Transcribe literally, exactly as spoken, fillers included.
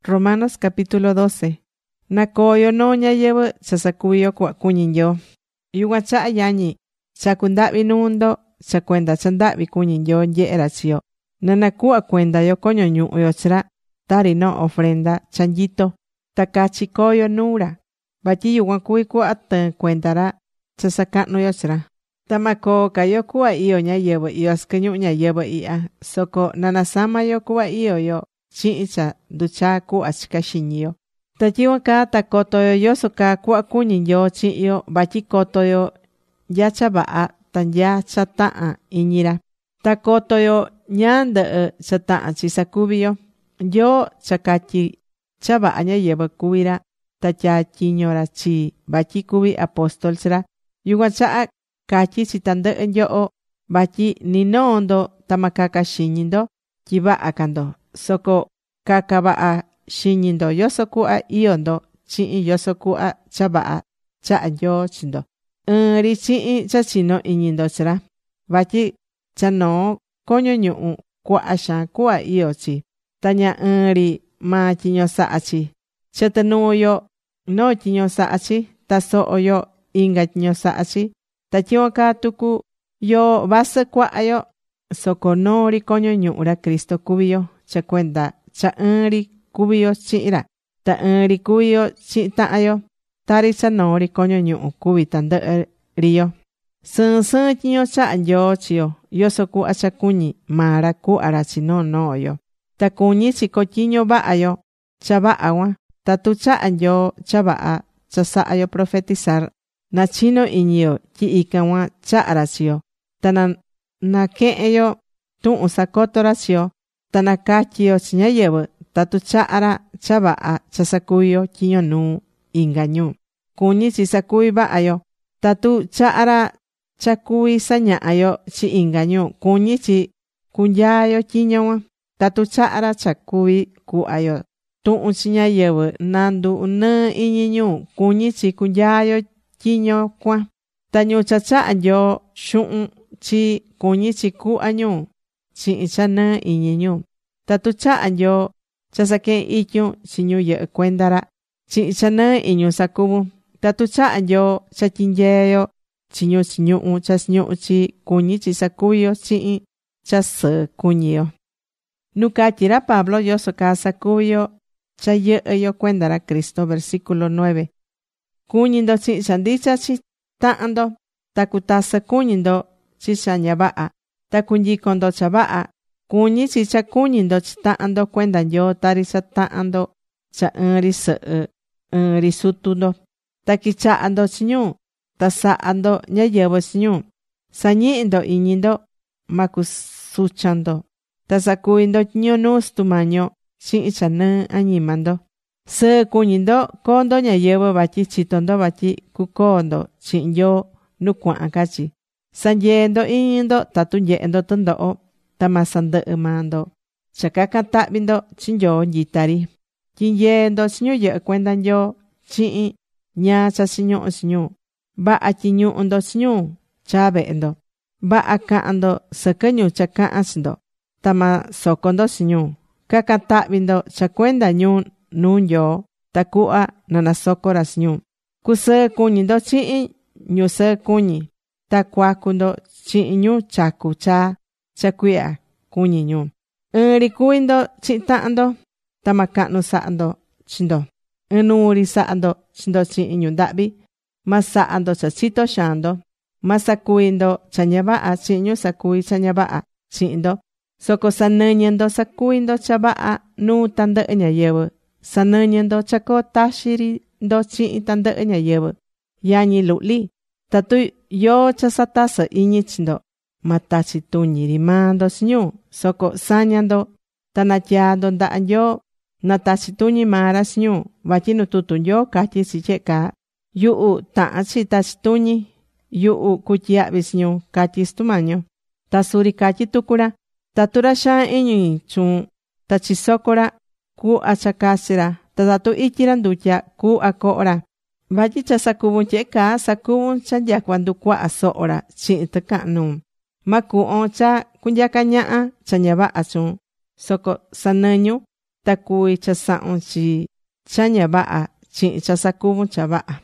Romanos capítulo doce. Nakoyo no ñayewe sasakuyo kwa kuñinyo. Yuga cha yañi. Chakundavi nundo. Chakuenda chandavi kuñinyo ye'era chiyo. Nanakua kuenda yo koño ñu'yo chra. Tari no ofrenda chanjito. Takachikoyo nura. Vatyi yuga kuvi ku'a tɨɨn kuendara chasaka'nuyo chra. Tamako kayo ku'a iyo ñayewe iyo sɨkɨ ñu'u ñayewe i'ya. Soko nanasamayo ku'a iyo yo chi'in cha nducha ku'a chika xiñiyo. Ta tyicuan caa ta kotoyo yoso caa ku'a kuñi Nyoo chi'yo vatyi kotoyo nya cha va'a ta nya cha ta'an iñira. Ta kotoyo ñaa ndɨ'ɨ cha ta'an chi sakuviyo. Nyoo cha catyi cha va'a ñáyɨvɨ kuvi ra ta tyaa tyiño ra chi vatyi kuvi apóstol chira. Yucuan cha'a catyi chi tandɨ'ɨ nyoho vatyi ni noo ndo ta ma caca xiñi ndo tyi va'a ca ndo. Soco caca va'a xiñi ndo yoso cuhva io ndo chi'in yoso cuhva cha va'a cha'a Nyoo chi ndo. Ɨɨn ri chi'in cha chino iñi ndo chira. Vatyi cha noo koño ñu'u cuaha xaan cuhva io chi. Ta ña ɨɨn ri maa tyiño sa'a chi. Chɨtɨ nuu yo noo tyiño sa'a chi. Ta soho yo inga tyiño sa'a chi. Ta tyicuan caa tucu yo vasɨ cuaha yo. Soco noo ri coño ñu'u ra Cristo cuví yo cha cuenda cha ɨɨn ri cuví yo chihin ra. Ta ɨɨn ri cuví yo chihin ta'an yo. Tari cha noo ri coño ñu'u cuví tandɨ'ɨ ri yo. Sɨɨn sɨɨn tyiño cha'a Nyoo chi yo yoso cuhva cha cuñi maa ra cuhva ra chi noo noo yo. Ta cuñí chi cotyiño vaha yo cha vaha cuan. Tatu cha'a Nyoo cha vaha cha saha yo profetizar, na chino iñi yo tyi ican cuan cha'a ra chi yo. Ta na naquehen yo tuhun sacoto ra chi yo. Ta nacatyi yo chi ñáyɨvɨ tatu cha'a ra cha vaha cha sacuvi yo tyiño nuu inga ñu. Cuñí chi sacuvi vaha yo. Tatu cha'a ra cha cuvi sañaha yo chi inga ñu, cuñí chi cunyaa yo tyiño cuan. Tatu cha'a ra cha cuvi cuhva yo tuhun chi ñáyɨvɨ na ndu nɨɨ iñi ñu, cuñí chi cunyaa yo tyiño cuan. Ta ñu cha cha'a Nyoo xuhun chi cuñí chi cuhva ñu chihin cha nɨɨ iñi ñu. Tatu cha'a Nyoo cha saquehen ityun chi ñu yɨhɨ cuenda ra chihin cha nɨɨ iñu sacuvun. Tatu cha'a Nyoo cha tyinyee yo chi ñu chiñuhu cha ñuhu chi cuñí chi sacuvi yo chihin cha sɨɨ cuñi yo. Nu catyi ra Pablo yoso caa sacuvi yo cha yɨhɨ yo cuenda ra Cristo, versículo nueve. Cuñi ndo chihin cha ndicha chi tahan ndo. Ta cutasɨ cuñi ndo chi cha ña vaha. Ta cunyicon ndo cha vaha. Cuñí chi cha cuñi ndo chi tahan ndo cuenda Nyoo tari cha tahan ndo cha ɨɨn ri sɨhɨ ɨɨn ri sutu ndo. Ta quichaha ndo chi ñu. Ta saha ndo ñáyɨvɨ chi ñu. Sañihi ndo iñi ndo. Ma cusuchan ndo. Ta sacuvi ndo tyiño nuu Sutu Mañi yo chihin cha nɨɨ añima ndo. Sɨɨ cuñi ndo coo ndo ñayɨvɨ vatyi chito ndo vatyi cucoo ndo chihin Nyoo nu cuahan ca chi. Sa̱nyee ndo iñi ndo tatu nyehe ndo tɨndoho. Ta ma sandɨhɨ maa ndo cha cacan tahvi ndo chi Nyoo nyita ri. Tyinyee ndo chi ñu yɨhɨ cuenda Nyoo chihin ñaa cha chiñuhu chi ñu. Vaha tyiñuhu ndo chi ñu chaa vehe ndo. Vaha cahan ndo sɨquɨ ñu cha cahan chi ndo. Ta ma soco ndo chi ñu. Cacan tahvi ndo cha cuenda ñu nuu Nyoo tacuhva na nasoco ra chi ñu. Cusɨɨ cuñi ndo chihin ñu sɨɨ cuñi. Ta cuacu ndo chihin ñu chacu chaa cha cuiha cuñi ñu. Ɨɨn ri cuví ndo chihin tahan ndo. Ta ma cahnu saha ndo chi ndo. Ɨɨn nuu ri saha ndo chi ndo chihin ñu ndahvi. Ma saha ndo cha chito xaan ndo. Ma sacuvi ndo cha ña vaha chihin ñu sacuvi cha ña vaha chihin ndo. Soco sanɨñɨ ndo sacuvi ndo cha vaha nuu tandɨhɨ ñáyɨvɨ. Sanɨñɨ ndo cha coo taxi ri ndo chihin tandɨhɨ ñáyɨvɨ. Yañi luhli, tatu yoo cha satasɨ iñi chi ndo, ma tachi tuñi ri maa ndo chi ñu. Soco saña ndo ta natyaa ndo ndaha Nyoo. Na tachi tuñi maa ra chi ñu. Vatyi nu tutu Nyoo catyi chi tyehe caa: yuhu tahan chi tachi tuñi. Yuhu cutyiyahvi chi ñu, catyi Sutu Mañi yo. Ta suri catyi tucu ra: tatu ra xaan iñi chuun ta chisoco ra, cuhva cha cachi ra. Ta tatu ityi ra ndutya, cuhva coho ra. Vatyi cha sacuvun tyehe caa, sacuvun cha nyacua nducuaha soho ra chihin tɨcahan nuu. Ma cuhon cha cunyaca ñaha cha ña vaha chuun. Soco sanɨñu ta cuvi cha sahun chi cha ña vaha chihin cha sacuvun cha vaha.